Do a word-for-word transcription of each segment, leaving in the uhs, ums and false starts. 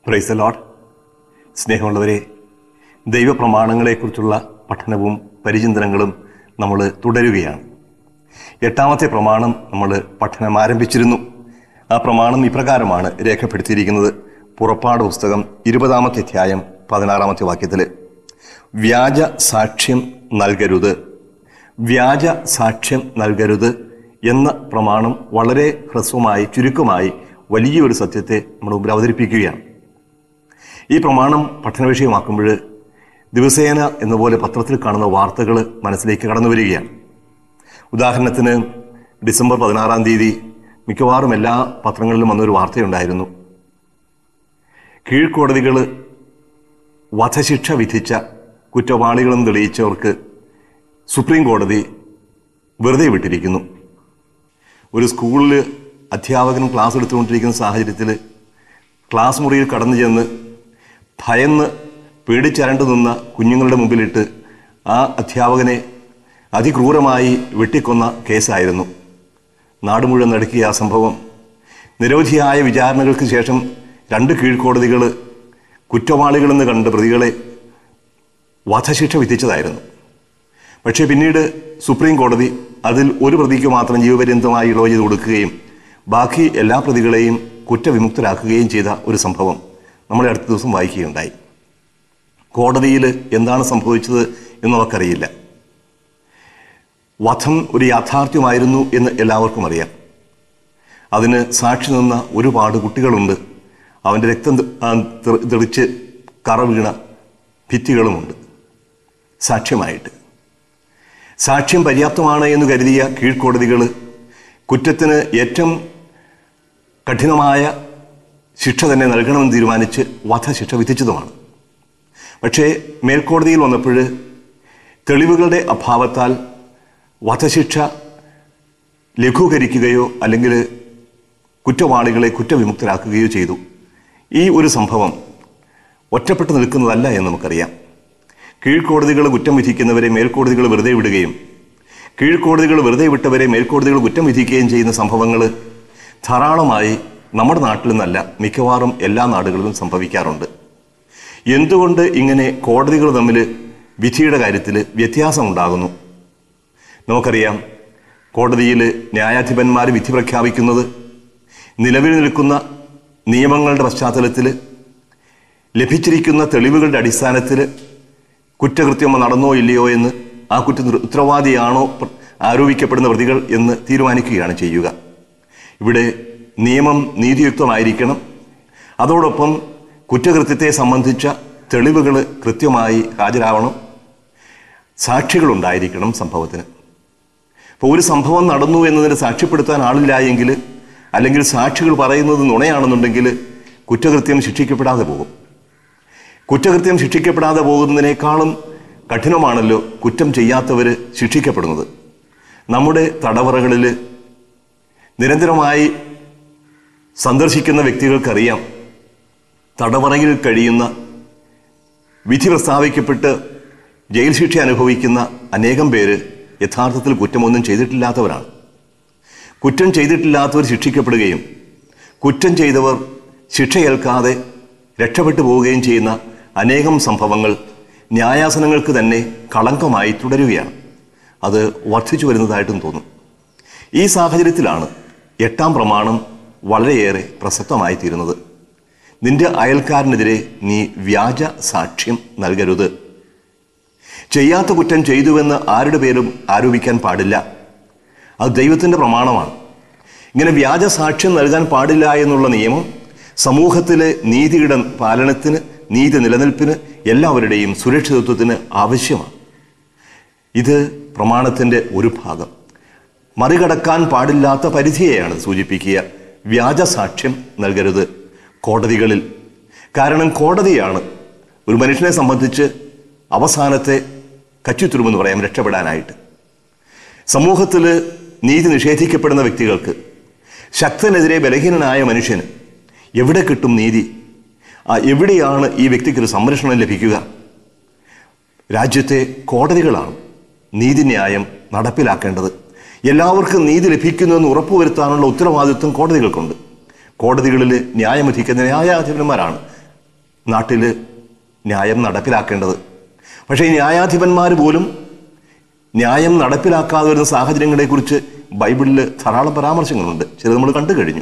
Praise the Lord. സ്നേഹമുള്ളവരെ, ദൈവപ്രമാണങ്ങളെക്കുറിച്ചുള്ള പഠനവും പരിചിന്തനങ്ങളും നമ്മൾ തുടരുകയാണ്. എട്ടാമത്തെ പ്രമാണം നമ്മൾ പഠനം ആരംഭിച്ചിരുന്നു. ആ പ്രമാണം ഇപ്രകാരമാണ് രേഖപ്പെടുത്തിയിരിക്കുന്നത്. പുറപ്പാട് പുസ്തകം ഇരുപതാമത്തെ അധ്യായം പതിനാറാമത്തെ വാക്യത്തിൽ, വ്യാജ സാക്ഷ്യം നൽകരുത്, വ്യാജ സാക്ഷ്യം നൽകരുത് എന്ന പ്രമാണം വളരെ ഹ്രസ്വമായി ചുരുക്കമായി വലിയൊരു സത്യത്തെ നമ്മുടെ മുമ്പിൽ അവതരിപ്പിക്കുകയാണ്. ഈ പ്രമാണം പഠന വിഷയമാക്കുമ്പോൾ ദിവസേന എന്നപോലെ പത്രത്തിൽ കാണുന്ന വാർത്തകൾ മനസ്സിലേക്ക് കടന്നു വരികയാണ്. ഉദാഹരണത്തിന് ഡിസംബർ പതിനാറാം തീയതി മിക്കവാറും എല്ലാ പത്രങ്ങളിലും വന്നൊരു വാർത്തയുണ്ടായിരുന്നു. കീഴ്ക്കോടതികൾ വധശിക്ഷ വിധിച്ച കുറ്റവാളികളും തെളിയിച്ചവർക്ക് സുപ്രീം കോടതി വെറുതെ വിട്ടിരിക്കുന്നു. ഒരു സ്കൂളിൽ അധ്യാപകനും ക്ലാസ് എടുത്തുകൊണ്ടിരിക്കുന്ന സാഹചര്യത്തിൽ ക്ലാസ് മുറിയിൽ കടന്നു ചെന്ന് ഭയന്ന് പേടിച്ചരണ്ടു നിന്ന കുഞ്ഞുങ്ങളുടെ മുമ്പിലിട്ട് ആ അധ്യാപകനെ അതിക്രൂരമായി വെട്ടിക്കൊന്ന കേസായിരുന്നു. നാട് മുഴുവൻ നടുക്കിയ ആ സംഭവം നിരവധിയായ വിചാരണകൾക്ക് ശേഷം രണ്ട് കീഴ്ക്കോടതികൾ കുറ്റവാളികളെന്ന് കണ്ട പ്രതികളെ വധശിക്ഷ വിധിച്ചതായിരുന്നു. പക്ഷേ പിന്നീട് സുപ്രീം കോടതി അതിൽ ഒരു പ്രതിക്ക് മാത്രം ജീവപര്യന്തമായി ഇളവ് ചെയ്ത് കൊടുക്കുകയും ബാക്കി എല്ലാ പ്രതികളെയും കുറ്റവിമുക്തരാക്കുകയും ചെയ്ത ഒരു സംഭവം നമ്മൾ അടുത്ത ദിവസം വായിക്കുകയുണ്ടായി. കോടതിയിൽ എന്താണ് സംഭവിച്ചത് എന്ന് നമുക്കറിയില്ല. വധം ഒരു യാഥാർത്ഥ്യമായിരുന്നു എന്ന് എല്ലാവർക്കും അറിയാം. അതിന് സാക്ഷി നിന്ന ഒരുപാട് കുട്ടികളുണ്ട്. അവൻ്റെ രക്തം തെളിച്ച് കറ വീണ ഭിത്തികളുമുണ്ട് സാക്ഷ്യമായിട്ട്. സാക്ഷ്യം പര്യാപ്തമാണ് എന്ന് കരുതിയ കീഴ്ക്കോടതികൾ കുറ്റത്തിന് ഏറ്റവും കഠിനമായ ശിക്ഷ തന്നെ നൽകണമെന്ന് തീരുമാനിച്ച് വധശിക്ഷ വിധിച്ചതുമാണ്. പക്ഷേ മേൽക്കോടതിയിൽ വന്നപ്പോൾ തെളിവുകളുടെ അഭാവത്താൽ വധശിക്ഷ ലഘൂകരിക്കുകയോ അല്ലെങ്കിൽ കുറ്റവാളികളെ കുറ്റവിമുക്തരാക്കുകയോ ചെയ്തു. ഈ ഒരു സംഭവം ഒറ്റപ്പെട്ട് നിൽക്കുന്നതല്ല എന്ന് നമുക്കറിയാം. കീഴ്ക്കോടതികൾ കുറ്റം വിധിക്കുന്നവരെ മേൽക്കോടതികൾ വെറുതെ വിടുകയും കീഴ്ക്കോടതികൾ വെറുതെ വിട്ടവരെ മേൽക്കോടതികൾ കുറ്റം വിധിക്കുകയും ചെയ്യുന്ന സംഭവങ്ങൾ ധാരാളമായി നമ്മുടെ നാട്ടിൽ നിന്നല്ല മിക്കവാറും എല്ലാ നാടുകളിലും സംഭവിക്കാറുണ്ട്. എന്തുകൊണ്ട് ഇങ്ങനെ കോടതികൾ തമ്മിൽ വിധിയുടെ കാര്യത്തിൽ വ്യത്യാസമുണ്ടാകുന്നു? നമുക്കറിയാം, കോടതിയിൽ ന്യായാധിപന്മാർ വിധി പ്രഖ്യാപിക്കുന്നത് നിലവിൽ നിൽക്കുന്ന നിയമങ്ങളുടെ പശ്ചാത്തലത്തിൽ ലഭിച്ചിരിക്കുന്ന തെളിവുകളുടെ അടിസ്ഥാനത്തിൽ കുറ്റകൃത്യം നടന്നോ ഇല്ലയോ എന്ന്, ആ കുറ്റ ഉത്തരവാദിയാണോ ആരോപിക്കപ്പെടുന്ന പ്രതികൾ എന്ന് തീരുമാനിക്കുകയാണ് ചെയ്യുക. ഇവിടെ നിയമം നീതിയുക്തമായിരിക്കണം. അതോടൊപ്പം കുറ്റകൃത്യത്തെ സംബന്ധിച്ച തെളിവുകൾ കൃത്യമായി ഹാജരാവണം. സാക്ഷികളുണ്ടായിരിക്കണം സംഭവത്തിന്. ഇപ്പോൾ ഒരു സംഭവം നടന്നു എന്നതിന് സാക്ഷ്യപ്പെടുത്താൻ ആളില്ല എങ്കിൽ, അല്ലെങ്കിൽ സാക്ഷികൾ പറയുന്നത് നുണയാണെന്നുണ്ടെങ്കിൽ കുറ്റകൃത്യം ശിക്ഷിക്കപ്പെടാതെ പോകും. കുറ്റകൃത്യം ശിക്ഷിക്കപ്പെടാതെ പോകുന്നതിനേക്കാളും കഠിനമാണല്ലോ കുറ്റം ചെയ്യാത്തവർ ശിക്ഷിക്കപ്പെടുന്നത്. നമ്മുടെ തടവറകളിൽ നിരന്തരമായി സന്ദർശിക്കുന്ന വ്യക്തികൾക്കറിയാം, തടവറയിൽ കഴിയുന്ന വിധി പ്രസ്താവിക്കപ്പെട്ട് ജയിൽ ശിക്ഷ അനുഭവിക്കുന്ന അനേകം പേര് യഥാർത്ഥത്തിൽ കുറ്റമൊന്നും ചെയ്തിട്ടില്ലാത്തവരാണ്. കുറ്റം ചെയ്തിട്ടില്ലാത്തവർ ശിക്ഷിക്കപ്പെടുകയും കുറ്റം ചെയ്തവർ ശിക്ഷയേൽക്കാതെ രക്ഷപ്പെട്ടു പോവുകയും ചെയ്യുന്ന അനേകം സംഭവങ്ങൾ ന്യായാസനങ്ങൾക്ക് തന്നെ കളങ്കമായി തുടരുകയാണ്. അത് വർദ്ധിച്ചു വരുന്നതായിട്ടും തോന്നും. ഈ സാഹചര്യത്തിലാണ് എട്ടാം പ്രമാണം വളരെയേറെ പ്രസക്തമായി തീരുന്നത്. നിന്റെ അയൽക്കാരനെതിരെ നീ വ്യാജ സാക്ഷ്യം നൽകരുത്. ചെയ്യാത്ത കുറ്റം ചെയ്തുവെന്ന് ആരുടെ പേരും ആരോപിക്കാൻ പാടില്ല. അത് ദൈവത്തിൻ്റെ പ്രമാണമാണ്. ഇങ്ങനെ വ്യാജ സാക്ഷ്യം നൽകാൻ പാടില്ല എന്നുള്ള നിയമം സമൂഹത്തിലെ നീതിയുടെ പാലനത്തിന്, നീതി നിലനിൽപ്പിന്, എല്ലാവരുടെയും സുരക്ഷിതത്വത്തിന് ആവശ്യമാണ്. ഇത് പ്രമാണത്തിൻ്റെ ഒരു ഭാഗം. മറികടക്കാൻ പാടില്ലാത്ത പരിധിയെയാണ് സൂചിപ്പിക്കുക. വ്യാജ സാക്ഷ്യം നൽകരുത് കോടതികളിൽ. കാരണം കോടതിയാണ് ഒരു മനുഷ്യനെ സംബന്ധിച്ച് അവസാനത്തെ കച്ചിത്തുരുമെന്ന് പറയാം രക്ഷപ്പെടാനായിട്ട്. സമൂഹത്തിൽ നീതി നിഷേധിക്കപ്പെടുന്ന വ്യക്തികൾക്ക്, ശക്തനെതിരെ ബലഹീനനായ മനുഷ്യന് എവിടെ കിട്ടും നീതി? എവിടെയാണ് ഈ വ്യക്തിക്കൊരു സംരക്ഷണം ലഭിക്കുക? രാജ്യത്തെ കോടതികളാണ് നീതിന്യായം നടപ്പിലാക്കേണ്ടത്. എല്ലാവർക്കും നീതി ലഭിക്കുന്നുവെന്ന് ഉറപ്പുവരുത്താനുള്ള ഉത്തരവാദിത്വം കോടതികൾക്കുണ്ട്. കോടതികളിൽ ന്യായമധിക്കുന്ന ന്യായാധിപന്മാരാണ് നാട്ടിൽ ന്യായം നടപ്പിലാക്കേണ്ടത്. പക്ഷേ ഈ ന്യായാധിപന്മാർ പോലും ന്യായം നടപ്പിലാക്കാതെ വരുന്ന സാഹചര്യങ്ങളെക്കുറിച്ച് ബൈബിളിൽ ധാരാളം പരാമർശങ്ങളുണ്ട്. ചിലത് നമ്മൾ കണ്ടു കഴിഞ്ഞു.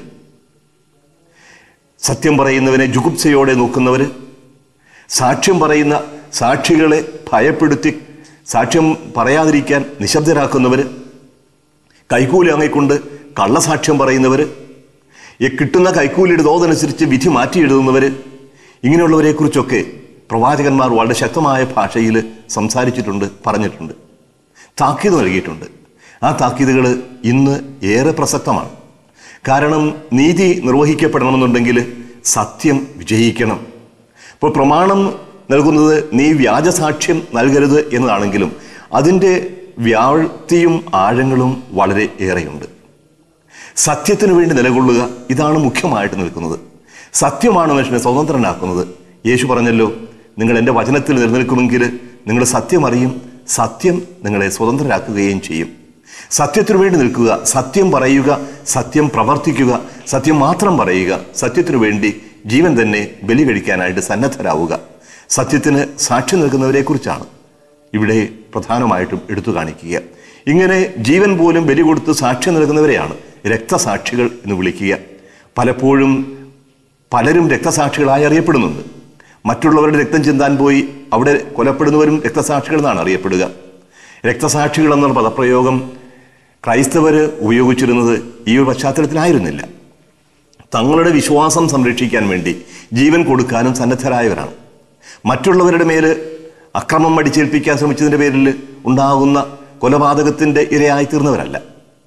സത്യം പറയുന്നവനെ ജുഗുപ്സയോടെ നോക്കുന്നവർ, സാക്ഷ്യം പറയുന്ന സാക്ഷികളെ ഭയപ്പെടുത്തി സാക്ഷ്യം പറയാതിരിക്കാൻ നിശബ്ദരാക്കുന്നവർ, കൈക്കൂലി വാങ്ങിക്കൊണ്ട് കള്ളസാക്ഷ്യം പറയുന്നവർ, ഈ കിട്ടുന്ന കൈക്കൂലിയുടെ തോതനുസരിച്ച് വിധി മാറ്റി എഴുതുന്നവർ, ഇങ്ങനെയുള്ളവരെക്കുറിച്ചൊക്കെ പ്രവാചകന്മാർ വളരെ ശക്തമായ ഭാഷയിൽ സംസാരിച്ചിട്ടുണ്ട്, പറഞ്ഞിട്ടുണ്ട്, താക്കീത് നൽകിയിട്ടുണ്ട്. ആ താക്കീതുകൾ ഇന്ന് ഏറെ പ്രസക്തമാണ്. കാരണം നീതി നിർവഹിക്കപ്പെടണമെന്നുണ്ടെങ്കിൽ സത്യം വിജയിക്കണം. ഇപ്പോൾ പ്രമാണം നൽകുന്നത് നീ വ്യാജസാക്ഷ്യം നൽകരുത് എന്നതാണെങ്കിലും അതിൻ്റെ വ്യാപ്തിയും ആഴങ്ങളും വളരെ ഏറെയുണ്ട്. സത്യത്തിനു വേണ്ടി നിലകൊള്ളുക, ഇതാണ് മുഖ്യമായിട്ട് നിൽക്കുന്നത്. സത്യമാണ് മനുഷ്യനെ സ്വതന്ത്രനാക്കുന്നത്. യേശു പറഞ്ഞല്ലോ, നിങ്ങൾ എൻ്റെ വചനത്തിൽ നിലനിൽക്കുമെങ്കിൽ നിങ്ങൾ സത്യം അറിയും, സത്യം നിങ്ങളെ സ്വതന്ത്രരാക്കുകയും ചെയ്യും. സത്യത്തിനു വേണ്ടി നിൽക്കുക, സത്യം പറയുക, സത്യം പ്രവർത്തിക്കുക, സത്യം മാത്രം പറയുക, സത്യത്തിനു വേണ്ടി ജീവൻ തന്നെ ബലി കഴിക്കാനായിട്ട് സന്നദ്ധരാവുക. സത്യത്തിന് സാക്ഷ്യം നൽകുന്നവരെ കുറിച്ചാണ് ഇവിടെ പ്രധാനമായിട്ടും എടുത്തു കാണിക്കുക. ഇങ്ങനെ ജീവൻ പോലും ബലി കൊടുത്ത് സാക്ഷ്യം നൽകുന്നവരെയാണ് രക്തസാക്ഷികൾ എന്ന് വിളിക്കുക. പലപ്പോഴും പലരും രക്തസാക്ഷികളായി അറിയപ്പെടുന്നുണ്ട്. മറ്റുള്ളവരുടെ രക്തം ചിന്താൻ പോയി അവിടെ കൊലപ്പെടുന്നവരും രക്തസാക്ഷികൾ എന്നാണ് അറിയപ്പെടുക. രക്തസാക്ഷികൾ എന്നുള്ള പദപ്രയോഗം ക്രൈസ്തവർ ഉപയോഗിച്ചിരുന്നത് ഈ ഒരു പശ്ചാത്തലത്തിലായിരുന്നില്ല. തങ്ങളുടെ വിശ്വാസം സംരക്ഷിക്കാൻ വേണ്ടി ജീവൻ കൊടുക്കാനും സന്നദ്ധരായവരാണ്. മറ്റുള്ളവരുടെ മേൽ അക്രമം അടിച്ചേൽപ്പിക്കാൻ ശ്രമിച്ചതിൻ്റെ പേരിൽ ഉണ്ടാകുന്ന കൊലപാതകത്തിൻ്റെ ഇരയായിത്തീർന്നവരല്ല.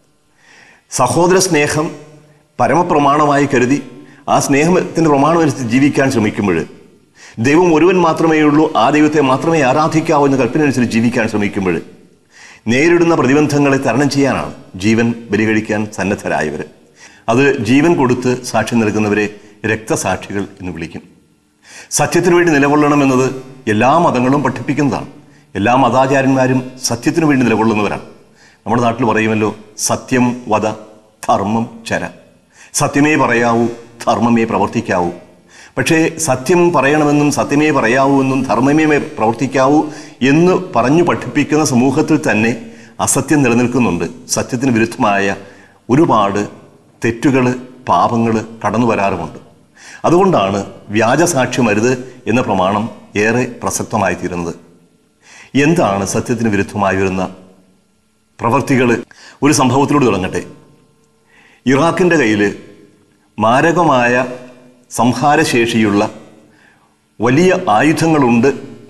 സഹോദര സ്നേഹം പരമപ്രമാണമായി കരുതി ആ സ്നേഹത്തിൻ്റെ പ്രമാണമനുസരിച്ച് ജീവിക്കാൻ ശ്രമിക്കുമ്പോൾ, ദൈവം ഒരുവൻ മാത്രമേ ഉള്ളൂ, ആ ദൈവത്തെ മാത്രമേ ആരാധിക്കാവൂ എന്ന കൽപ്പന അനുസരിച്ച് ജീവിക്കാൻ ശ്രമിക്കുമ്പോൾ നേരിടുന്ന പ്രതിബന്ധങ്ങളെ തരണം ചെയ്യാനാണ് ജീവൻ ബലി കഴിക്കാൻ സന്നദ്ധരായവർ. അത് ജീവൻ കൊടുത്ത് സാക്ഷ്യം നൽകുന്നവരെ രക്തസാക്ഷികൾ എന്ന് വിളിക്കും. സത്യത്തിനു വേണ്ടി നിലകൊള്ളണമെന്നത് എല്ലാ മതങ്ങളും പഠിപ്പിക്കുന്നതാണ്. എല്ലാ മതാചാര്യന്മാരും സത്യത്തിനു വേണ്ടി നിലകൊള്ളുന്നവരാണ്. നമ്മുടെ നാട്ടിൽ പറയുമല്ലോ, സത്യം വദ ധർമ്മം ചര. സത്യമേ പറയാവൂ, ധർമ്മമേ പ്രവർത്തിക്കാവൂ. പക്ഷേ സത്യം പറയണമെന്നും സത്യമേ പറയാവൂ എന്നും ധർമ്മമേ പ്രവർത്തിക്കാവൂ എന്ന് പറഞ്ഞു പഠിപ്പിക്കുന്ന സമൂഹത്തിൽ തന്നെ അസത്യം നിലനിൽക്കുന്നുണ്ട്. സത്യത്തിന് വിരുദ്ധമായ ഒരുപാട് തെറ്റുകൾ, പാപങ്ങൾ കടന്നു വരാറുമുണ്ട്. അതുകൊണ്ടാണ് വ്യാജസാക്ഷ്യം അരുത് എന്ന പ്രമാണം ഏറെ പ്രസക്തമായി തീരുന്നത്. എന്താണ് സത്യത്തിന് വിരുദ്ധമായി വരുന്ന പ്രവൃത്തികൾ? ഒരു സംഭവത്തിലൂടെ തുടങ്ങട്ടെ. ഇറാഖിൻ്റെ കയ്യിൽ മാരകമായ സംഹാരശേഷിയുള്ള വലിയ ആയുധങ്ങളുണ്ട്.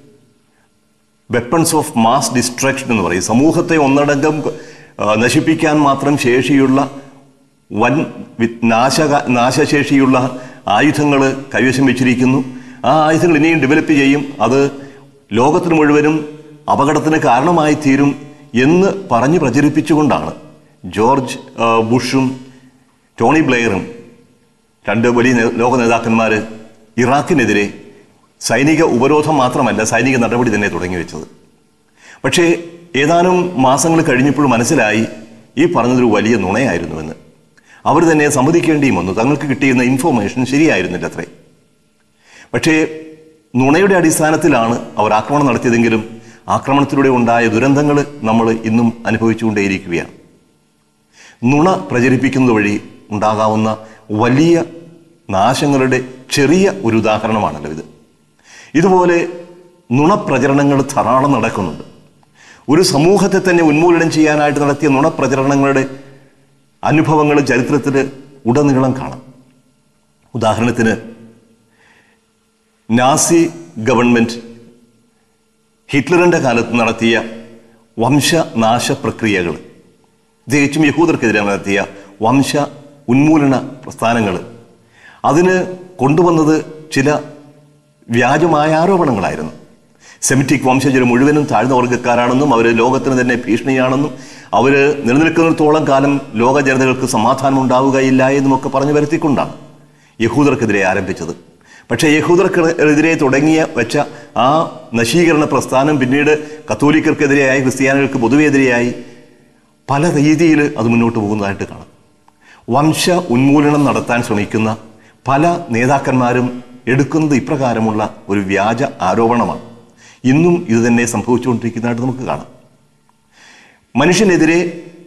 വെപ്പൺസ് ഓഫ് മാസ് ഡിസ്ട്രക്ഷൻ എന്ന് പറയും. സമൂഹത്തെ ഒന്നടങ്കം നശിപ്പിക്കാൻ മാത്രം ശേഷിയുള്ള വൻ നാശക നാശശേഷിയുള്ള ആയുധങ്ങൾ കൈവശം വെച്ചിരിക്കുന്നു. ആ ആയുധങ്ങൾ ഇനിയും ഡെവലപ്പ് ചെയ്യും, അത് ലോകത്തിന് മുഴുവനും അപകടത്തിന് കാരണമായി തീരും എന്ന് പറഞ്ഞ് പ്രചരിപ്പിച്ചുകൊണ്ടാണ് ജോർജ് ബുഷും ടോണി ബ്ലെയറും, രണ്ട് വലിയ ലോക നേതാക്കന്മാർ, ഇറാഖിനെതിരെ സൈനിക ഉപരോധം മാത്രമല്ല സൈനിക നടപടി തന്നെ തുടങ്ങി വെച്ചത്. പക്ഷേ ഏതാനും മാസങ്ങൾ കഴിഞ്ഞപ്പോൾ മനസ്സിലായി ഈ പറഞ്ഞതൊരു വലിയ നുണയായിരുന്നുവെന്ന്. അവർ തന്നെ സമ്മതിക്കേണ്ടിയും വന്നു. തങ്ങൾക്ക് കിട്ടിയിരുന്ന ഇൻഫോർമേഷൻ ശരിയായിരുന്നില്ല അത്രേ. പക്ഷേ നുണയുടെ അടിസ്ഥാനത്തിലാണ് അവർ ആക്രമണം നടത്തിയതെങ്കിലും ആക്രമണത്തിലൂടെ ഉണ്ടായ ദുരന്തങ്ങൾ നമ്മൾ ഇന്നും അനുഭവിച്ചുകൊണ്ടേയിരിക്കുകയാണ്. നുണ പ്രചരിപ്പിക്കുന്നത് വഴി ഉണ്ടാകാവുന്ന വലിയ നാശങ്ങളുടെ ചെറിയ ഒരു ഉദാഹരണമാണല്ലോ ഇത്. ഇതുപോലെ നുണപ്രചരണങ്ങൾ ധാരാളം നടക്കുന്നുണ്ട്. ഒരു സമൂഹത്തെ തന്നെ ഉന്മൂലനം ചെയ്യാനായിട്ട് നടത്തിയ നുണപ്രചരണങ്ങളുടെ അനുഭവങ്ങൾ ചരിത്രത്തിൽ ഉടനീളം കാണാം. ഉദാഹരണത്തിന് നാസി ഗവൺമെൻറ് ഹിറ്റ്ലറിൻ്റെ കാലത്ത് നടത്തിയ വംശനാശ പ്രക്രിയകൾ, പ്രത്യേകിച്ചും യഹൂദർക്കെതിരെ നടത്തിയ വംശ ഉന്മൂലന പ്രസ്ഥാനങ്ങൾ, അതിന് കൊണ്ടുവന്നത് ചില വ്യാജമായ ആരോപണങ്ങളായിരുന്നു. സെമിറ്റിക് വംശജർ മുഴുവനും താഴ്ന്ന വർഗ്ഗക്കാരാണെന്നും അവർ ലോകത്തിന് തന്നെ ഭീഷണിയാണെന്നും അവർ നിലനിൽക്കുന്നിടത്തോളം കാലം ലോക ജനതകൾക്ക് സമാധാനം ഉണ്ടാവുകയില്ല എന്നുമൊക്കെ പറഞ്ഞു വരുത്തിക്കൊണ്ടാണ് യഹൂദർക്കെതിരെ ആരംഭിച്ചത്. പക്ഷേ യഹൂദർക്കെതിരെ തുടങ്ങിയ വെച്ച ആ നശീകരണ പ്രസ്ഥാനം പിന്നീട് കത്തോലിക്കർക്കെതിരെയായി, ക്രിസ്ത്യാനികൾക്ക് പൊതുവെതിരെയായി പല രീതിയിൽ അത് മുന്നോട്ട് പോകുന്നതായിട്ട് കാണാം. വംശ ഉന്മൂലനം നടത്താൻ ശ്രമിക്കുന്ന പല നേതാക്കന്മാരും എടുക്കുന്നത് ഇപ്രകാരമുള്ള ഒരു വ്യാജ ആരോപണമാണ്. ഇന്നും ഇത് തന്നെ സംഭവിച്ചുകൊണ്ടിരിക്കുന്നതായിട്ട് നമുക്ക് കാണാം. മനുഷ്യനെതിരെ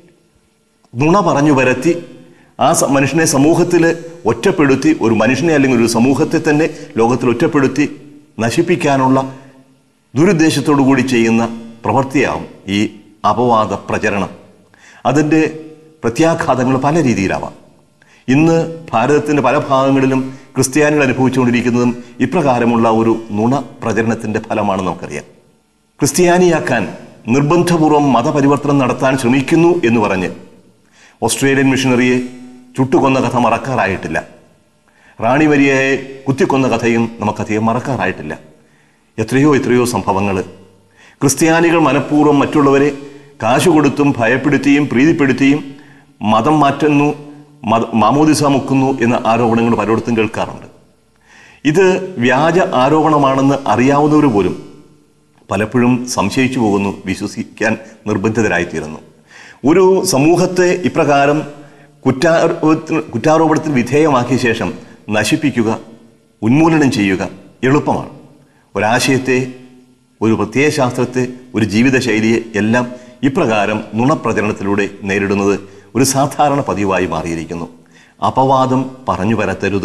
നുണ പറഞ്ഞു വരത്തി ആ മനുഷ്യനെ സമൂഹത്തിൽ ഒറ്റപ്പെടുത്തി, ഒരു മനുഷ്യനെ അല്ലെങ്കിൽ ഒരു സമൂഹത്തെ തന്നെ ലോകത്തിൽ ഒറ്റപ്പെടുത്തി നശിപ്പിക്കാനുള്ള ദുരുദ്ദേശത്തോടു കൂടി ചെയ്യുന്ന പ്രവൃത്തിയാവും ഈ അപവാദ പ്രചരണം. അതിൻ്റെ പ്രത്യാഘാതങ്ങൾ പല രീതിയിലാവാം. ഇന്ന് ഭാരതത്തിൻ്റെ പല ഭാഗങ്ങളിലും ക്രിസ്ത്യാനികൾ അനുഭവിച്ചുകൊണ്ടിരിക്കുന്നതും ഇപ്രകാരമുള്ള ഒരു നുണ പ്രചരണത്തിൻ്റെ ഫലമാണെന്ന് നമുക്കറിയാം. ക്രിസ്ത്യാനിയാക്കാൻ നിർബന്ധപൂർവം മതപരിവർത്തനം നടത്താൻ ശ്രമിക്കുന്നു എന്ന് പറഞ്ഞ് ഓസ്ട്രേലിയൻ മിഷണറിയെ ചുട്ടുകൊന്ന കഥ മറക്കാറായിട്ടില്ല. റാണി മരിയയെ കുത്തിക്കൊന്ന കഥയും നമുക്കധികം മറക്കാറായിട്ടില്ല. എത്രയോ എത്രയോ സംഭവങ്ങൾ ക്രിസ്ത്യാനികൾ മനഃപൂർവ്വം മറ്റുള്ളവരെ കാശു കൊടുത്തും ഭയപ്പെടുത്തിയും പ്രീതിപ്പെടുത്തിയും മതം മാറ്റുന്നു, മത മാമോദിസ മുക്കുന്നു എന്ന ആരോപണങ്ങൾ പലയിടത്തും കേൾക്കാറുണ്ട്. ഇത് വ്യാജ ആരോപണമാണെന്ന് അറിയാവുന്നവർ പോലും പലപ്പോഴും സംശയിച്ചു പോകുന്നു, വിശ്വസിക്കാൻ നിർബന്ധിതരായിത്തീരുന്നു. ഒരു സമൂഹത്തെ ഇപ്രകാരം കുറ്റാരോപണത്തിന് കുറ്റാരോപണത്തിന് വിധേയമാക്കിയ ശേഷം നശിപ്പിക്കുക, ഉന്മൂലനം ചെയ്യുക എളുപ്പമാണ്. ഒരാശയത്തെ, ഒരു പ്രത്യയശാസ്ത്രത്തെ, ഒരു ജീവിതശൈലിയെ എല്ലാം ഇപ്രകാരം നുണപ്രചരണത്തിലൂടെ നേരിടുന്നത് ഒരു സാധാരണ പതിവായി മാറിയിരിക്കുന്നു. അപവാദം പറഞ്ഞു വരത്തരുത്.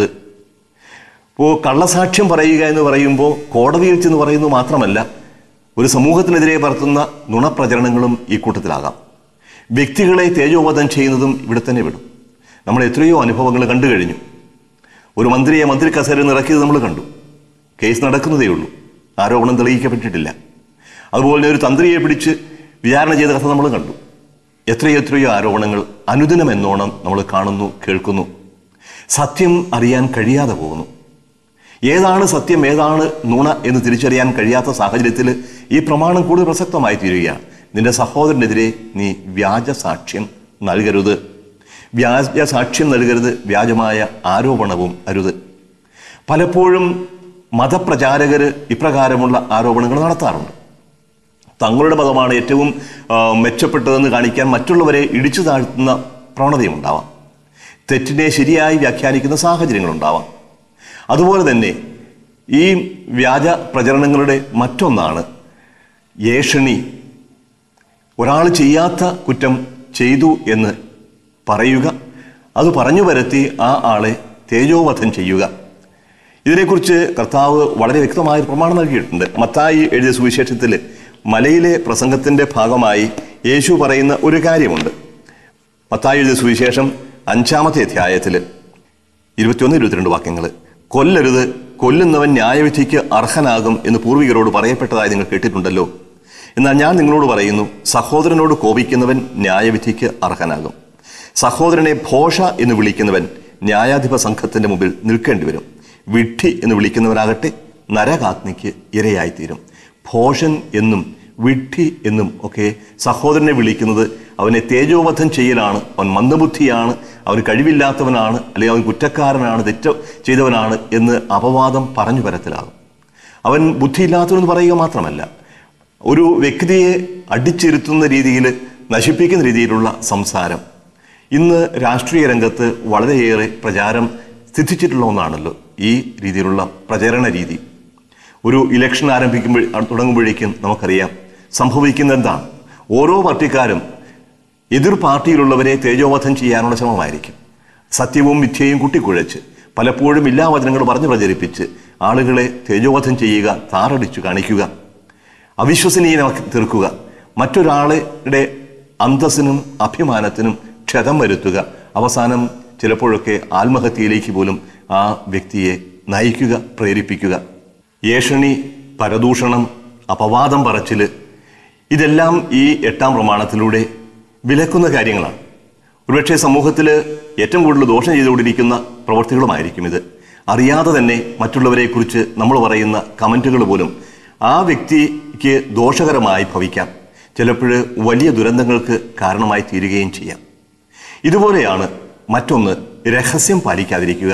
ഇപ്പോൾ കള്ളസാക്ഷ്യം പറയുക എന്ന് പറയുമ്പോൾ കോടതിയിൽ ചെന്ന് പറയുന്നത് മാത്രമല്ല, ഒരു സമൂഹത്തിനെതിരെ പരത്തുന്ന നുണപ്രചരണങ്ങളും ഈ കൂട്ടത്തിലാകാം. വ്യക്തികളെ തേജോവധം ചെയ്യുന്നതും ഇവിടെ തന്നെ വിടും. നമ്മൾ എത്രയോ അനുഭവങ്ങൾ കണ്ടു കഴിഞ്ഞു. ഒരു മന്ത്രിയെ മന്ത്രി കസേരയിൽ ഇറക്കിയത് നമ്മൾ കണ്ടു. കേസ് നടക്കുന്നതേ ഉള്ളൂ, ആരോപണം തെളിയിക്കപ്പെട്ടിട്ടില്ല. അതുപോലെ ഒരു തന്ത്രിയെ പിടിച്ച് വിചാരണ ചെയ്ത കഥ നമ്മൾ കണ്ടു. എത്രയോ എത്രയോ ആരോപണങ്ങൾ അനുദിനം എന്നോണം നമ്മൾ കാണുന്നു, കേൾക്കുന്നു. സത്യം അറിയാൻ കഴിയാതെ പോകുന്നു. ഏതാണ് സത്യം, ഏതാണ് നുണ എന്ന് തിരിച്ചറിയാൻ കഴിയാത്ത സാഹചര്യത്തിൽ ഈ പ്രമാണം കൂടുതൽ പ്രസക്തമായി തീരുകയാണ്. നിന്റെ സഹോദരനെതിരെ നീ വ്യാജ സാക്ഷ്യം നൽകരുത്. വ്യാജ സാക്ഷ്യം നൽകരുത്, വ്യാജമായ ആരോപണവും അരുത്. പലപ്പോഴും മതപ്രചാരകർ ഇപ്രകാരമുള്ള ആരോപണങ്ങൾ നടത്താറുണ്ട്. തങ്ങളുടെ മതമാണ് ഏറ്റവും മെച്ചപ്പെട്ടതെന്ന് കാണിക്കാൻ മറ്റുള്ളവരെ ഇടിച്ചു താഴ്ത്തുന്ന പ്രവണതയുണ്ടാവാം. തെറ്റിനെ ശരിയായി വ്യാഖ്യാനിക്കുന്ന സാഹചര്യങ്ങളുണ്ടാവാം. അതുപോലെ തന്നെ ഈ വ്യാജ പ്രചരണങ്ങളുടെ മറ്റൊന്നാണ് ഏഷണി. ഒരാൾ ചെയ്യാത്ത കുറ്റം ചെയ്തു എന്ന് പറയുക, അത് പറഞ്ഞു വരുത്തി ആ ആളെ തേജോവധം ചെയ്യുക. ഇതിനെക്കുറിച്ച് കർത്താവ് വളരെ വ്യക്തമായ പ്രമാണം നൽകിയിട്ടുണ്ട്. മത്തായി എഴുതിയ സുവിശേഷത്തിൽ മലയിലെ പ്രസംഗത്തിൻ്റെ ഭാഗമായി യേശു പറയുന്ന ഒരു കാര്യമുണ്ട്. മത്തായി എഴുതിയ സുവിശേഷം അഞ്ചാമത്തെ അധ്യായത്തിൽ ഇരുപത്തിയൊന്ന് ഇരുപത്തിരണ്ട് വാക്യങ്ങൾ. കൊല്ലരുത്, കൊല്ലുന്നവൻ ന്യായവിധിക്ക് അർഹനാകും എന്ന് പൂർവികരോട് പറയപ്പെട്ടതായി നിങ്ങൾ കേട്ടിട്ടുണ്ടല്ലോ. എന്നാൽ ഞാൻ നിങ്ങളോട് പറയുന്നു, സഹോദരനോട് കോപിക്കുന്നവൻ ന്യായവിധിക്ക് അർഹനാകും. സഹോദരനെ ഭോഷ എന്ന് വിളിക്കുന്നവൻ ന്യായാധിപ സംഘത്തിൻ്റെ മുമ്പിൽ നിൽക്കേണ്ടി വരും. വിഡ്ഢി എന്ന് വിളിക്കുന്നവനാകട്ടെ നരകാഗ്നിക്ക് ഇരയായിത്തീരും. ഭോഷൻ എന്നും വിഡ്ഢി എന്നും ഒക്കെ സഹോദരനെ വിളിക്കുന്നത് അവനെ തേജോവധം ചെയ്യലാണ്. അവൻ മന്ദബുദ്ധിയാണ്, അവൻ കഴിവില്ലാത്തവനാണ്, അല്ലെങ്കിൽ അവൻ കുറ്റക്കാരനാണ്, തെറ്റ ചെയ്തവനാണ് എന്ന് അപവാദം പറഞ്ഞു വരത്തിലാകും. അവൻ ബുദ്ധിയില്ലാത്തവനെന്ന് പറയുക മാത്രമല്ല, ഒരു വ്യക്തിയെ അടിച്ചിരുത്തുന്ന രീതിയിൽ, നശിപ്പിക്കുന്ന രീതിയിലുള്ള സംസാരം ഇന്ന് രാഷ്ട്രീയ രംഗത്ത് വളരെയേറെ പ്രചാരം സിദ്ധിച്ചിട്ടുള്ള ഒന്നാണല്ലോ ഈ രീതിയിലുള്ള പ്രചരണ രീതി. ഒരു ഇലക്ഷൻ ആരംഭിക്കുമ്പോൾ തുടങ്ങുമ്പോഴേക്കും നമുക്കറിയാം സംഭവിക്കുന്ന എന്താണ്. ഓരോ പാർട്ടിക്കാരും എതിർ പാർട്ടിയിലുള്ളവരെ തേജോവധം ചെയ്യാനുള്ള ശ്രമമായിരിക്കും. സത്യവും മിഥ്യയും കൂട്ടിക്കുഴച്ച് പലപ്പോഴും ഇല്ലാ വചനങ്ങൾ പറഞ്ഞു പ്രചരിപ്പിച്ച് ആളുകളെ തേജോവധം ചെയ്യുക, താറടിച്ചു കാണിക്കുക, അവിശ്വസനീയമാക്കി തീർക്കുക, മറ്റൊരാളുടെ അന്തസ്സിനും അഭിമാനത്തിനും ക്ഷതം വരുത്തുക, അവസാനം ചിലപ്പോഴൊക്കെ ആത്മഹത്യയിലേക്ക് പോലും ആ വ്യക്തിയെ നയിക്കുക, പ്രേരിപ്പിക്കുക. ഏഷണി, പരദൂഷണം, അപവാദം പറച്ചിൽ, ഇതെല്ലാം ഈ എട്ടാം പ്രമാണത്തിലൂടെ വിലക്കുന്ന കാര്യങ്ങളാണ്. ഒരുപക്ഷെ സമൂഹത്തിൽ ഏറ്റവും കൂടുതൽ ദോഷം ചെയ്തുകൊണ്ടിരിക്കുന്ന പ്രവൃത്തികളുമായിരിക്കും ഇത്. അറിയാതെ തന്നെ മറ്റുള്ളവരെക്കുറിച്ച് നമ്മൾ പറയുന്ന കമൻറ്റുകൾ പോലും ആ വ്യക്തിക്ക് ദോഷകരമായി ഭവിക്കാം. ചിലപ്പോൾ വലിയ ദുരന്തങ്ങൾക്ക് കാരണമായി തീരുകയും ചെയ്യാം. ഇതുപോലെയാണ് മറ്റൊന്ന്, രഹസ്യം പാലിക്കാതിരിക്കുക.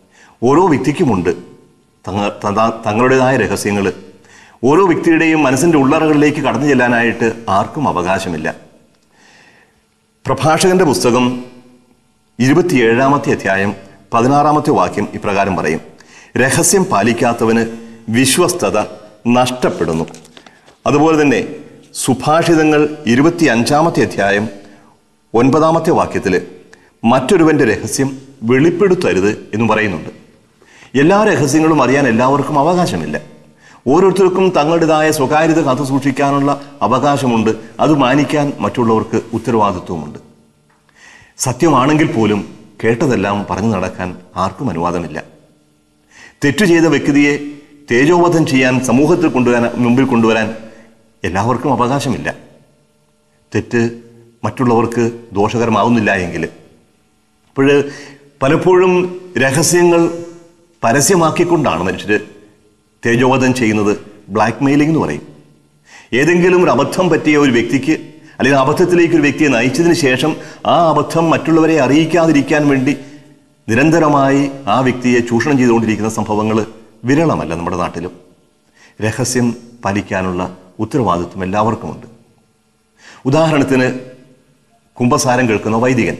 ഓരോ വ്യക്തിക്കുമുണ്ട് തങ്ങ തങ്ങളുടേതായ രഹസ്യങ്ങൾ. ഓരോ വ്യക്തിയുടെയും മനസ്സിൻ്റെ ഉള്ളറകളിലേക്ക് കടന്നു ചെല്ലാനായിട്ട് ആർക്കും അവകാശമില്ല. പ്രഭാഷകന്റെ പുസ്തകം ഇരുപത്തിയേഴാമത്തെ അധ്യായം പതിനാറാമത്തെ വാക്യം ഇപ്രകാരം പറയും: രഹസ്യം പാലിക്കാത്തവന് വിശ്വസ്തത നഷ്ടപ്പെടുന്നു. അതുപോലെ തന്നെ സുഭാഷിതങ്ങൾ ഇരുപത്തി അഞ്ചാമത്തെ അധ്യായം ഒൻപതാമത്തെ വാക്യത്തിൽ മറ്റൊരുവൻ്റെ രഹസ്യം വെളിപ്പെടുത്തരുത് എന്ന് പറയുന്നുണ്ട്. എല്ലാ രഹസ്യങ്ങളും അറിയാൻ എല്ലാവർക്കും അവകാശമില്ല. ഓരോരുത്തർക്കും തങ്ങളുടേതായ സ്വകാര്യത കാത്തു സൂക്ഷിക്കാനുള്ള അവകാശമുണ്ട്. അത് മാനിക്കാൻ മറ്റുള്ളവർക്ക് ഉത്തരവാദിത്വമുണ്ട്. സത്യമാണെങ്കിൽ പോലും കേട്ടതെല്ലാം പറഞ്ഞു നടക്കാൻ ആർക്കും അനുവാദമില്ല. തെറ്റു ചെയ്ത വ്യക്തിയെ തേജോവധം ചെയ്യാൻ സമൂഹത്തിൽ കൊണ്ടുവരാൻ മുമ്പിൽ കൊണ്ടുവരാൻ എല്ലാവർക്കും അവകാശമില്ല. തെറ്റ് മറ്റുള്ളവർക്ക് ദോഷകരമാവുന്നില്ല എങ്കിൽ. അപ്പോൾ പലപ്പോഴും രഹസ്യങ്ങൾ പരസ്യമാക്കിക്കൊണ്ടാണ് മനുഷ്യർ തേജോവധം ചെയ്യുന്നത്. ബ്ലാക്ക് മെയിലിംഗ് എന്ന് പറയും. ഏതെങ്കിലും ഒരു അബദ്ധം പറ്റിയ ഒരു വ്യക്തിക്ക് അല്ലെങ്കിൽ അബദ്ധത്തിലേക്ക് ഒരു വ്യക്തിയെ നയിച്ചതിന് ശേഷം ആ അബദ്ധം മറ്റുള്ളവരെ അറിയിക്കാതിരിക്കാൻ വേണ്ടി നിരന്തരമായി ആ വ്യക്തിയെ ചൂഷണം ചെയ്തുകൊണ്ടിരിക്കുന്ന സംഭവങ്ങൾ വിരളമല്ല നമ്മുടെ നാട്ടിലും. രഹസ്യം പാലിക്കാനുള്ള ഉത്തരവാദിത്വം എല്ലാവർക്കുമുണ്ട്. ഉദാഹരണത്തിന് കുമ്പസാരം കേൾക്കുന്ന വൈദികൻ.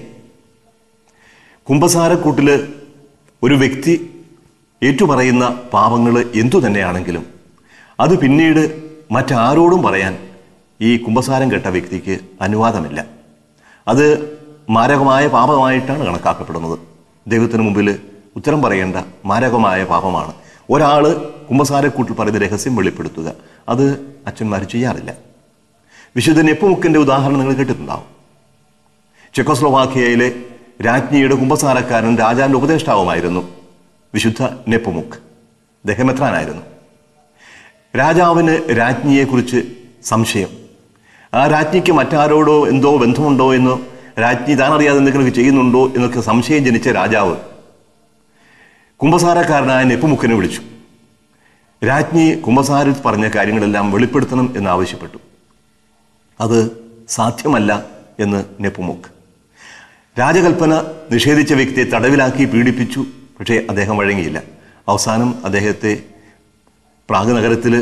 കുമ്പസാരക്കൂട്ടിൽ ഒരു വ്യക്തി ഏറ്റുപറയുന്ന പാപങ്ങൾ എന്തു തന്നെയാണെങ്കിലും അത് പിന്നീട് മറ്റാരോടും പറയാൻ ഈ കുമ്പസാരം കേട്ട വ്യക്തിക്ക് അനുവാദമില്ല. അത് മാരകമായ പാപമായിട്ടാണ് കണക്കാക്കപ്പെടുന്നത്. ദൈവത്തിന് മുമ്പിൽ ഉത്തരം പറയേണ്ട മാരകമായ പാപമാണ് ഒരാൾ കുമ്പസാരക്കൂട്ടിൽ പറയുന്ന രഹസ്യം വെളിപ്പെടുത്തുക. അത് അച്ഛന്മാർ ചെയ്യാറില്ല. വിശുദ്ധ നെപ്പോമുക്കിൻ്റെ ഉദാഹരണം നിങ്ങൾ കേട്ടിട്ടുണ്ടാവും. ചെക്കോസ്ലോവാക്യയിലെ രാജ്ഞിയുടെ കുമ്പസാരക്കാരൻ രാജാവിൻ്റെ ഉപദേഷ്ടാവുമായിരുന്നു വിശുദ്ധ നെപ്പോമുക്ക്. ദഹമെത്രാനായിരുന്നു. രാജാവിന് രാജ്ഞിയെക്കുറിച്ച് സംശയം. ആ രാജ്ഞിക്ക് മറ്റാരോടോ എന്തോ ബന്ധമുണ്ടോ എന്നോ രാജ്ഞി താൻ അറിയാതെ എന്തെങ്കിലും ചെയ്യുന്നുണ്ടോ എന്നൊക്കെ സംശയം ജനിച്ച രാജാവ് കുമ്പസാരക്കാരനായ നെപ്പോമുക്കിനെ വിളിച്ചു. രാജ്ഞി കുമ്പസാരത്തിൽ പറഞ്ഞ കാര്യങ്ങളെല്ലാം വെളിപ്പെടുത്തണം എന്നാവശ്യപ്പെട്ടു. അത് സാധ്യമല്ല എന്ന് നെപ്പോമുക്ക്. രാജകൽപ്പന നിഷേധിച്ച വ്യക്തിയെ തടവിലാക്കി പീഡിപ്പിച്ചു. പക്ഷേ അദ്ദേഹം വഴങ്ങിയില്ല. അവസാനം അദ്ദേഹത്തെ പ്രാഗ് നഗരത്തിൽ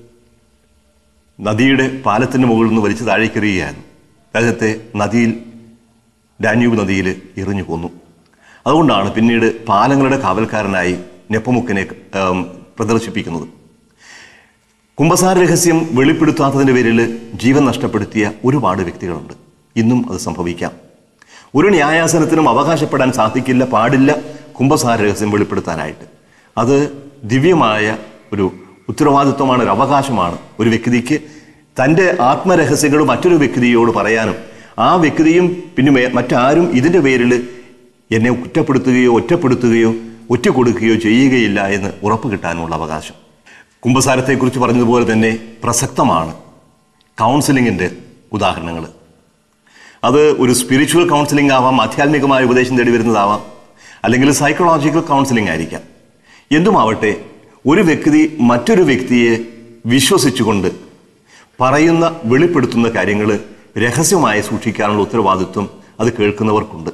നദിയുടെ പാലത്തിന് മുകളിൽ നിന്ന് വലിച്ചു താഴേക്കെറിയുകയായിരുന്നു. അദ്ദേഹത്തെ നദിയിൽ ഡാന്യൂബ് നദിയിൽ എറിഞ്ഞു കൊന്നു. അതുകൊണ്ടാണ് പിന്നീട് പാലങ്ങളുടെ കാവൽക്കാരനായി നെപ്പോമുക്കിനെ പ്രദർശിപ്പിക്കുന്നത്. കുമ്പസാര രഹസ്യം വെളിപ്പെടുത്താത്തതിൻ്റെ പേരിൽ ജീവൻ നഷ്ടപ്പെടുത്തിയ ഒരുപാട് വ്യക്തികളുണ്ട്. ഇന്നും അത് സംഭവിക്കാം. ഒരു ന്യായാസനത്തിനും അവകാശപ്പെടാൻ സാധിക്കില്ല, പാടില്ല കുമ്പസാര രഹസ്യം വെളിപ്പെടുത്താനായിട്ട്. അത് ദിവ്യമായ ഒരു ഉത്തരവാദിത്വമാണ്, ഒരു അവകാശമാണ്. ഒരു വ്യക്തിക്ക് തൻ്റെ ആത്മരഹസ്യങ്ങൾ മറ്റൊരു വ്യക്തിയോട് പറയാനും ആ വ്യക്തിയും പിന്നെ മറ്റാരും ഇതിൻ്റെ പേരിൽ എന്നെ കുറ്റപ്പെടുത്തുകയോ ഒറ്റപ്പെടുത്തുകയോ ഒറ്റ കൊടുക്കുകയോ ചെയ്യുകയില്ല എന്ന് ഉറപ്പ് കിട്ടാനുള്ള അവകാശം. കുമ്പസാരത്തെക്കുറിച്ച് പറഞ്ഞതുപോലെ തന്നെ പ്രസക്തമാണ് കൗൺസിലിങ്ങിൻ്റെ ഉദാഹരണങ്ങൾ. അത് ഒരു സ്പിരിച്വൽ കൗൺസിലിംഗ് ആവാം, ആധ്യാത്മികമായ ഉപദേശം തേടി വരുന്നതാവാം, അല്ലെങ്കിൽ സൈക്കോളജിക്കൽ കൗൺസിലിംഗ് ആയിരിക്കാം. എന്തുമാവട്ടെ, ഒരു വ്യക്തി മറ്റൊരു വ്യക്തിയെ വിശ്വസിച്ചുകൊണ്ട് പറയുന്ന വെളിപ്പെടുത്തുന്ന കാര്യങ്ങൾ രഹസ്യമായി സൂക്ഷിക്കാനുള്ള ഉത്തരവാദിത്വം അത് കേൾക്കുന്നവർക്കുണ്ട്.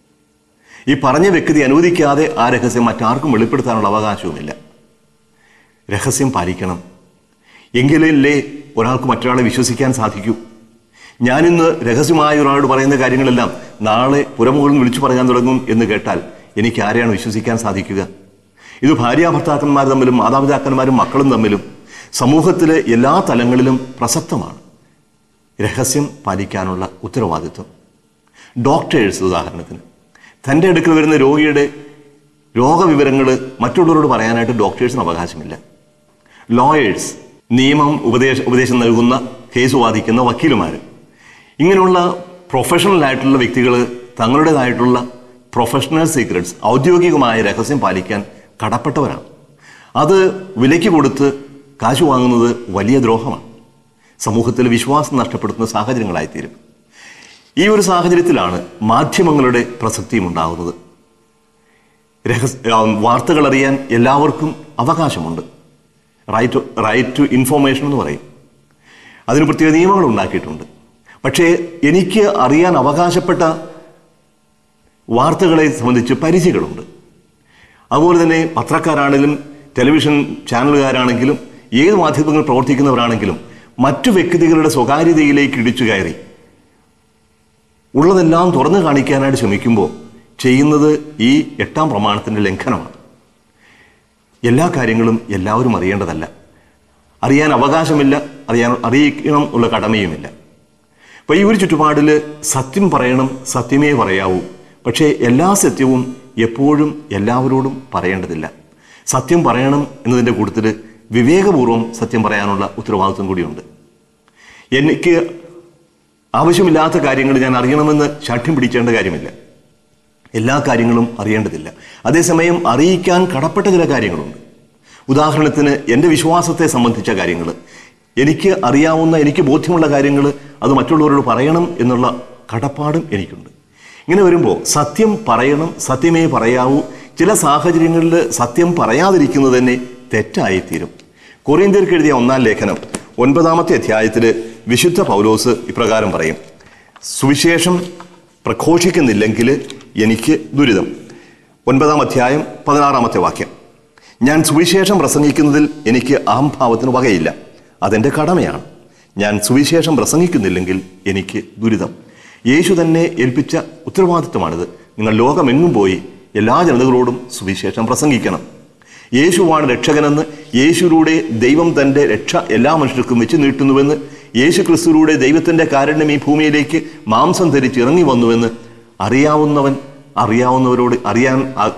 ഈ പറഞ്ഞ വ്യക്തി അനുവദിക്കാതെ ആ രഹസ്യം മറ്റാർക്കും വെളിപ്പെടുത്താനുള്ള അവകാശവുമില്ല. രഹസ്യം പാലിക്കണം. എങ്കിലല്ലേ ഒരാൾക്ക് മറ്റൊരാളെ വിശ്വസിക്കാൻ സാധിക്കൂ. ഞാനിന്ന് രഹസ്യമായ ഒരാളോട് പറയുന്ന കാര്യങ്ങളെല്ലാം നാളെ പുറമുകളിൽ വിളിച്ചു പറയാൻ തുടങ്ങും എന്ന് കേട്ടാൽ എനിക്ക് ആരെയാണ് വിശ്വസിക്കാൻ സാധിക്കുക? ഇത് ഭാര്യാഭർത്താക്കന്മാർ തമ്മിലും മാതാപിതാക്കന്മാരും മക്കളും തമ്മിലും സമൂഹത്തിലെ എല്ലാ തലങ്ങളിലും പ്രസക്തമാണ് രഹസ്യം പാലിക്കാനുള്ള ഉത്തരവാദിത്വം. ഡോക്ടേഴ്സ് ഉദാഹരണത്തിന് തൻ്റെ അടുക്കൽ വരുന്ന രോഗിയുടെ രോഗവിവരങ്ങൾ മറ്റുള്ളവരോട് പറയാനായിട്ട് ഡോക്ടേഴ്സിന് അവകാശമില്ല. ലോയേഴ്സ്, നിയമം ഉപദേശ ഉപദേശം നൽകുന്ന, കേസ് വാദിക്കുന്ന വക്കീലുമാർ, ഇങ്ങനെയുള്ള പ്രൊഫഷണലായിട്ടുള്ള വ്യക്തികൾ തങ്ങളുടേതായിട്ടുള്ള പ്രൊഫഷണൽ സീക്രട്സ്, ഔദ്യോഗികമായ രഹസ്യം പാലിക്കാൻ കടപ്പെട്ടവരാണ്. അത് വിലയ്ക്ക് കൊടുത്ത് കാശ് വാങ്ങുന്നത് വലിയ ദ്രോഹമാണ്. സമൂഹത്തിൽ വിശ്വാസം നഷ്ടപ്പെടുത്തുന്ന സാഹചര്യങ്ങളായിത്തീരും. ഈ ഒരു സാഹചര്യത്തിലാണ് മാധ്യമങ്ങളുടെ പ്രസക്തിയും ഉണ്ടാകുന്നത്. രഹസ്യ വാർത്തകൾ അറിയാൻ എല്ലാവർക്കും അവകാശമുണ്ട്. റൈറ്റ് റൈറ്റ് ടു ഇൻഫോർമേഷൻ എന്ന് പറയും. അതിന് പ്രത്യേക നിയമങ്ങൾ ഉണ്ടാക്കിയിട്ടുണ്ട്. പക്ഷേ എനിക്ക് അറിയാൻ അവകാശപ്പെട്ട വാർത്തകളെ സംബന്ധിച്ച് പരിധികളുണ്ട്. അതുപോലെ തന്നെ പത്രക്കാരാണെങ്കിലും ടെലിവിഷൻ ചാനലുകാരാണെങ്കിലും ഏത് മാധ്യമങ്ങൾ പ്രവർത്തിക്കുന്നവരാണെങ്കിലും മറ്റു വ്യക്തികളുടെ സ്വകാര്യതയിലേക്ക് ഇടിച്ചു കയറി ഉള്ളതെല്ലാം തുറന്നു കാണിക്കാനായിട്ട് ശ്രമിക്കുമ്പോൾ ചെയ്യുന്നത് ഈ എട്ടാം പ്രമാണത്തിൻ്റെ ലംഘനമാണ്. എല്ലാ കാര്യങ്ങളും എല്ലാവരും അറിയേണ്ടതല്ല, അറിയാൻ അവകാശമില്ല, അറിയാൻ അറിയിക്കണം ഉള്ള കടമയുമില്ല. അപ്പോൾ ഈ ഒരു ചുറ്റുപാടിൽ സത്യം പറയണം, സത്യമേ പറയാവൂ. പക്ഷേ എല്ലാ സത്യവും എപ്പോഴും എല്ലാവരോടും പറയേണ്ടതില്ല. സത്യം പറയണം എന്നതിൻ്റെ കൂട്ടത്തിൽ വിവേകപൂർവ്വം സത്യം പറയാനുള്ള ഉത്തരവാദിത്വം കൂടിയുണ്ട്. എനിക്ക് ആവശ്യമില്ലാത്ത കാര്യങ്ങൾ ഞാൻ അറിയണമെന്ന് ശാഠ്യം പിടിക്കേണ്ട കാര്യമില്ല. എല്ലാ കാര്യങ്ങളും അറിയേണ്ടതില്ല. അതേസമയം അറിയിക്കാൻ കടപ്പെട്ട ചില കാര്യങ്ങളുണ്ട്. ഉദാഹരണത്തിന് എൻ്റെ വിശ്വാസത്തെ സംബന്ധിച്ച കാര്യങ്ങൾ, എനിക്ക് അറിയാവുന്ന, എനിക്ക് ബോധ്യമുള്ള കാര്യങ്ങൾ അത് മറ്റുള്ളവരോട് പറയണം എന്നുള്ള കടപ്പാടും എനിക്കുണ്ട്. ഇങ്ങനെ വരുമ്പോൾ സത്യം പറയണം, സത്യമേ പറയാവൂ. ചില സാഹചര്യങ്ങളിൽ സത്യം പറയാതിരിക്കുന്നത് തന്നെ തെറ്റായിത്തീരും. കൊറിന്ത്യർക്ക് എഴുതിയ ഒന്നാം ലേഖനം ഒൻപതാമത്തെ അധ്യായത്തിൽ വിശുദ്ധ പൗലോസ് ഇപ്രകാരം പറയും: സുവിശേഷം പ്രഘോഷിക്കുന്നില്ലെങ്കിൽ എനിക്ക് ദുരിതം. ഒൻപതാം അധ്യായം പതിനാറാമത്തെ വാക്യം: ഞാൻ സുവിശേഷം പ്രസംഗിക്കുന്നതിൽ എനിക്ക് അഹംഭാവത്തിന് വകയില്ല, അതെൻ്റെ കടമയാണ്. ഞാൻ സുവിശേഷം പ്രസംഗിക്കുന്നില്ലെങ്കിൽ എനിക്ക് ദുരിതം. യേശു തന്നെ ഏൽപ്പിച്ച ഉത്തരവാദിത്വമാണിത്. നിങ്ങൾ ലോകമെങ്ങും പോയി എല്ലാ ജനതകളോടും സുവിശേഷം പ്രസംഗിക്കണം. യേശുവാണ് രക്ഷകനെന്ന്, യേശുവിലൂടെ ദൈവം തൻ്റെ രക്ഷ എല്ലാ മനുഷ്യർക്കും വെച്ച് നീട്ടുന്നുവെന്ന്, യേശു ക്രിസ്തുവിലൂടെ ദൈവത്തിൻ്റെ കാരുണ്യം ഈ ഭൂമിയിലേക്ക് മാംസം ധരിച്ച് ഇറങ്ങി വന്നുവെന്ന് അറിയാവുന്നവൻ അറിയാവുന്നവരോട് അറിയാൻ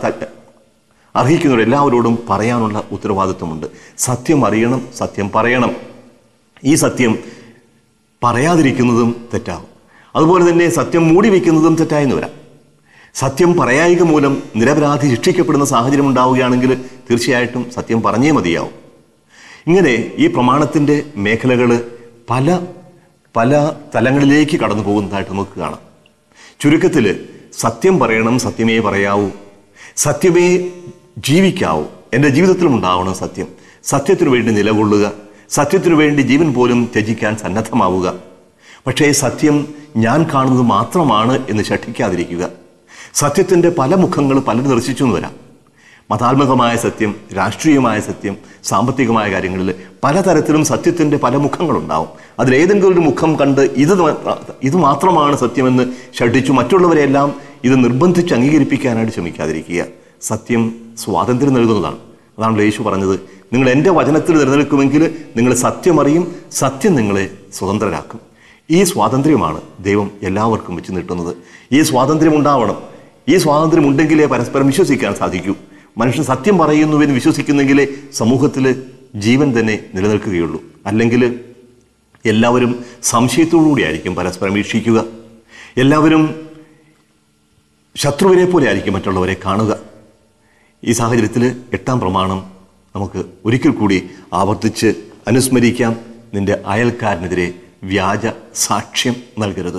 അർഹിക്കുന്നവരെല്ലാവരോടും പറയാനുള്ള ഉത്തരവാദിത്വമുണ്ട്. സത്യം അറിയണം, സത്യം പറയണം. ഈ സത്യം പറയാതിരിക്കുന്നതും തെറ്റാകും. അതുപോലെ തന്നെ സത്യം മൂടി വയ്ക്കുന്നതും തെറ്റായെന്ന് വരാം. സത്യം പറയായിക മൂലം നിരപരാധി ശിക്ഷിക്കപ്പെടുന്ന സാഹചര്യം ഉണ്ടാവുകയാണെങ്കിൽ തീർച്ചയായിട്ടും സത്യം പറഞ്ഞേ മതിയാവും. ഇങ്ങനെ ഈ പ്രമാണത്തിൻ്റെ മേഖലകൾ പല പല തലങ്ങളിലേക്ക് കടന്നു പോകുന്നതായിട്ട് നമുക്ക് കാണാം. ചുരുക്കത്തിൽ സത്യം പറയണം, സത്യമേ പറയാവൂ, സത്യമേ ജീവിക്കാവൂ. എൻ്റെ ജീവിതത്തിലും ഉണ്ടാവണം സത്യം. സത്യത്തിനു വേണ്ടി നിലകൊള്ളുക, സത്യത്തിനു വേണ്ടി ജീവൻ പോലും ത്യജിക്കാൻ സന്നദ്ധമാവുക. പക്ഷേ സത്യം ഞാൻ കാണുന്നത് മാത്രമാണ് എന്ന് ശഠിക്കാതിരിക്കുക. സത്യത്തിൻ്റെ പല മുഖങ്ങൾ പലരും ദർശിച്ചു എന്ന് വരാം. മതാത്മകമായ സത്യം, രാഷ്ട്രീയമായ സത്യം, സാമ്പത്തികമായ കാര്യങ്ങളിൽ പലതരത്തിലും സത്യത്തിൻ്റെ പല മുഖങ്ങളുണ്ടാവും. അതിലേതെങ്കിലും ഒരു മുഖം കണ്ട് ഇത് ഇത് മാത്രമാണ് സത്യമെന്ന് ശഠിച്ചു മറ്റുള്ളവരെല്ലാം ഇത് നിർബന്ധിച്ച് അംഗീകരിപ്പിക്കാനായിട്ട് ശ്രമിക്കാതിരിക്കുക. സത്യം സ്വാതന്ത്ര്യം നൽകുന്നതാണ്. അതാണല്ലോ യേശു പറഞ്ഞത്: നിങ്ങൾ എൻ്റെ വചനത്തിൽ നിലനിൽക്കുമെങ്കിൽ നിങ്ങൾ സത്യം അറിയും, സത്യം നിങ്ങളെ സ്വതന്ത്രരാക്കും. ഈ സ്വാതന്ത്ര്യമാണ് ദൈവം എല്ലാവർക്കും വെച്ച് നീട്ടുന്നത്. ഈ സ്വാതന്ത്ര്യം ഉണ്ടാവണം. ഈ സ്വാതന്ത്ര്യം ഉണ്ടെങ്കിലേ പരസ്പരം വിശ്വസിക്കാൻ സാധിക്കൂ. മനുഷ്യൻ സത്യം പറയുന്നുവെന്ന് വിശ്വസിക്കുന്നെങ്കിലേ സമൂഹത്തിൽ ജീവൻ തന്നെ നിലനിൽക്കുകയുള്ളൂ. അല്ലെങ്കിൽ എല്ലാവരും സംശയത്തോടുകൂടിയായിരിക്കും പരസ്പരം വീക്ഷിക്കുക. എല്ലാവരും ശത്രുവിനെ പോലെ ആയിരിക്കും മറ്റുള്ളവരെ കാണുക. ഈ സാഹചര്യത്തിൽ എട്ടാം പ്രമാണം നമുക്ക് ഒരിക്കൽ കൂടി ആവർത്തിച്ച് അനുസ്മരിക്കാം: നിന്റെ അയൽക്കാരനെതിരെ വ്യാജ സാക്ഷ്യം നൽകരുത്.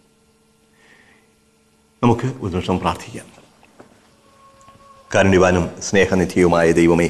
നമുക്ക് ഒരു നിമിഷം പ്രാർത്ഥിക്കാം. കാരുണ്യവാനും സ്നേഹനിധിയുമായ ദൈവമേ,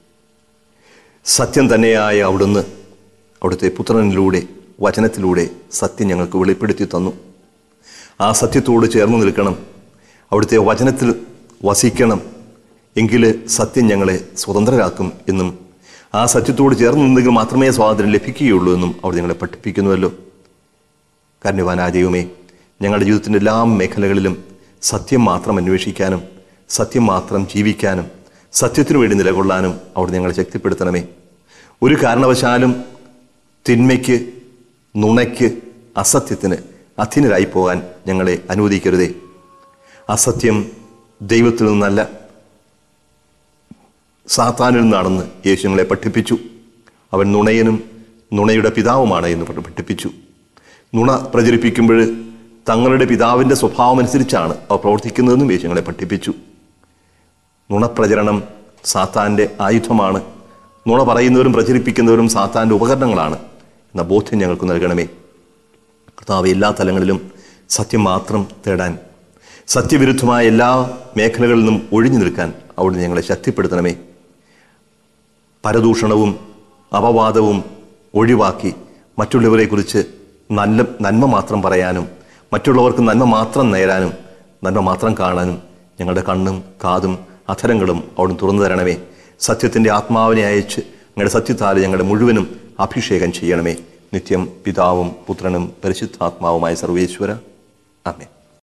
സത്യം തന്നെയായ അവിടുന്ന് അവിടുത്തെ പുത്രനിലൂടെ, വചനത്തിലൂടെ സത്യം ഞങ്ങൾക്ക് വെളിപ്പെടുത്തി തന്നു. ആ സത്യത്തോട് ചേർന്ന് നിൽക്കണം, അവിടുത്തെ വചനത്തിൽ വസിക്കണം, എങ്കിൽ സത്യം ഞങ്ങളെ സ്വതന്ത്രരാക്കും എന്നും ആ സത്യത്തോട് ചേർന്ന് നിന്നെങ്കിൽ മാത്രമേ സ്വാതന്ത്ര്യം ലഭിക്കുകയുള്ളൂ എന്നും അവിടെ ഞങ്ങളെ പഠിപ്പിക്കുന്നുവല്ലോ. കാരുണ്യവാനായ ദൈവമേ, ഞങ്ങളുടെ ജീവിതത്തിൻ്റെ എല്ലാ മേഖലകളിലും സത്യം മാത്രം അന്വേഷിക്കാനും സത്യം മാത്രം ജീവിക്കാനും സത്യത്തിനു വേണ്ടി നിലകൊള്ളാനും അവിടെ ഞങ്ങളെ ശക്തിപ്പെടുത്തണമേ. ഒരു കാരണവശാലും തിന്മയ്ക്ക്, നുണയ്ക്ക്, അസത്യത്തിന് അധീനരായി പോകാൻ ഞങ്ങളെ അനുവദിക്കരുതേ. അസത്യം ദൈവത്തിൽ നിന്നല്ല, സാത്താനിൽ നിന്നാണെന്ന് യേശു ഞങ്ങളെ പഠിപ്പിച്ചു. അവൻ നുണയനും നുണയുടെ പിതാവുമാണ് എന്ന് പഠിപ്പിച്ചു. നുണ പ്രചരിപ്പിക്കുമ്പോൾ തങ്ങളുടെ പിതാവിൻ്റെ സ്വഭാവം അനുസരിച്ചാണ് അവർ പ്രവർത്തിക്കുന്നതെന്നും യേശു ഞങ്ങളെ പഠിപ്പിച്ചു. നുണപ്രചരണം സാത്താൻ്റെ ആയുധമാണ്. നുണ പറയുന്നവരും പ്രചരിപ്പിക്കുന്നവരും സാത്താൻ്റെ ഉപകരണങ്ങളാണ് എന്ന ബോധ്യം ഞങ്ങൾക്ക് നൽകണമേ. കർത്താവ്, എല്ലാ തലങ്ങളിലും സത്യം മാത്രം തേടാൻ, സത്യവിരുദ്ധമായ എല്ലാ മേഖലകളിൽ നിന്നും ഒഴിഞ്ഞു നിൽക്കാൻ അവിടുന്ന് ഞങ്ങളെ ശക്തിപ്പെടുത്തണമേ. പരദൂഷണവും അപവാദവും ഒഴിവാക്കി മറ്റുള്ളവരെക്കുറിച്ച് നല്ല നന്മ മാത്രം പറയാനും മറ്റുള്ളവർക്ക് നന്മ മാത്രം നേരാനും നന്മ മാത്രം കാണാനും ഞങ്ങളുടെ കണ്ണും കാതും അധരങ്ങളും അവിടുന്ന് തുറന്നു തരണമേ. സത്യത്തിൻ്റെ ആത്മാവിനെ അയച്ച് ഞങ്ങളുടെ സത്യത്താൽ ഞങ്ങളുടെ മുഴുവനും അഭിഷേകം ചെയ്യണമേ. നിത്യം പിതാവും പുത്രനും പരിശുദ്ധാത്മാവുമായ സർവേശ്വര. ആമേൻ.